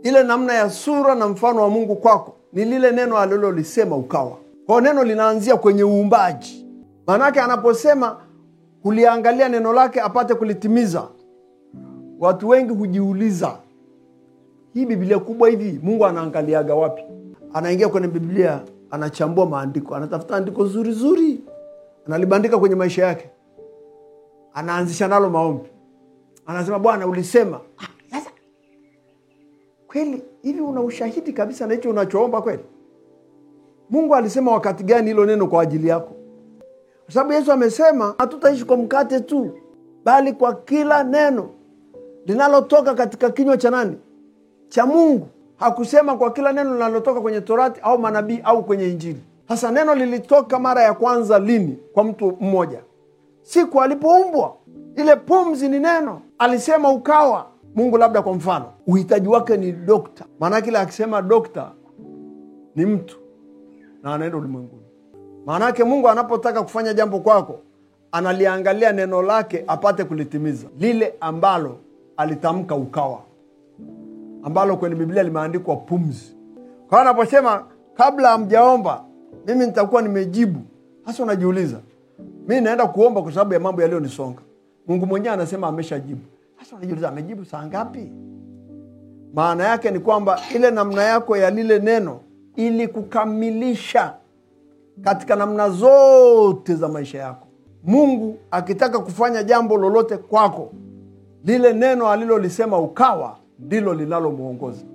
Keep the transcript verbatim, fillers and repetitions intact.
Ile namna ya sura na mfano wa Mungu kwako ni lile neno alilolisema ukawa. Kwa neno linaanzia kwenye uumbaji. Manake anaposema kuliangalia neno lake apate kulitimiza, watu wengi hujiuliza, hii Biblia kubwa hivi Mungu anaangaliaga wapi? Anaingia kwenye Biblia, anachambua maandiko, anatafuta andiko zuri zuri, analibandika kwenye maisha yake, anaanzisha nalo maombi. Anasema, Bwana ulisema. Ah, sasa kweli hivi una ushahidi kabisa na hicho unachoomba kweli? Mungu alisema wakati gani hilo neno kwa ajili yako? Kwa sababu Yesu amesema hatutaishi kwa mkate tu, bali kwa kila neno linalotoka katika kinywa cha nani? Cha Mungu. Hakusema kwa kila neno linalotoka kwenye Torati au manabii au kwenye Injili. Sasa neno lilitoka mara ya kwanza lini kwa mtu mmoja? Siku alipoumbwa. Ile pumzi ni neno. Alisema ukawa. Mungu labda kwa mfano, uhitaji wake ni dokta. Maana kile akisema dokta ni mtu na anaenda ulimwenguni. Maana yake Mungu anapotaka kufanya jambo kwako, analiangalia neno lake apate kulitimiza. Lile ambalo alitamka ukawa, ambalo kwenye Biblia limeandikwa pumzi. Kwa anaposema kabla hamjaomba mimi nitakuwa nimejibu. Hasa unajiuliza, mimi naenda kuomba kwa sababu ya mambo yaliyonisonga. Mungu mwenyewe anasema ameshajibu. Hasa unajiuliza amejibu saa ngapi? Maana yake ni kwamba ile namna yako ya lile neno ili kukamilisha katika namna zote za maisha yako. Mungu akitaka kufanya jambo lolote kwako, lile neno alilolisema ukawa ndilo linalomuongoza.